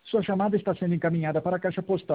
Sua chamada está sendo encaminhada para a caixa postal